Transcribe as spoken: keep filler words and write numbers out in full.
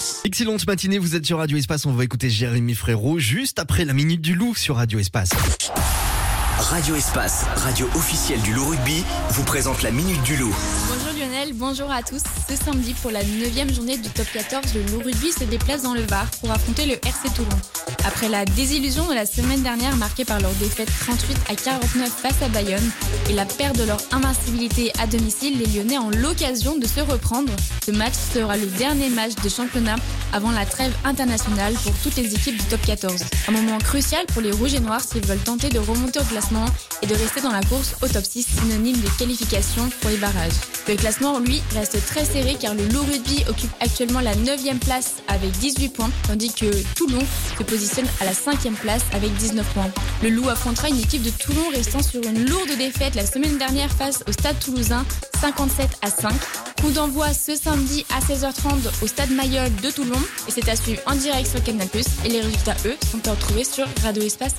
Excellente matinée, vous êtes sur Radio Espace, on va écouter Jérémy Frérot juste après la Minute du Loup sur Radio Espace. Radio Espace, radio officielle du Loup Rugby, vous présente la Minute du Loup. Bonjour Lionel, bonjour à tous. Ce samedi, pour la neuvième journée du top quatorze, le Loup Rugby se déplace dans le Var pour affronter le R C Toulon. Après la désillusion de la semaine dernière marquée par leur défaite trente-huit à quarante-neuf face à Bayonne et la perte de leur invincibilité à domicile, les Lyonnais ont l'occasion de se reprendre. Ce match sera le dernier match de championnat avant la trêve internationale pour toutes les équipes du top quatorze. Un moment crucial pour les Rouges et Noirs s'ils veulent tenter de remonter au classement et de rester dans la course au top six, synonyme de qualification pour les barrages. Le classement, lui, reste très serré car le Loup Rugby occupe actuellement la neuvième place avec dix-huit points, tandis que Toulon se positionne à la cinquième place avec dix-neuf points. Le Loup affrontera une équipe de Toulon restant sur une lourde défaite la semaine dernière face au Stade Toulousain, cinquante-sept à cinq. Coup d'envoi ce samedi à seize heures trente au Stade Mayol de Toulon et c'est à suivre en direct sur Canal plus, et les résultats, eux, sont à retrouver sur Radio Espace.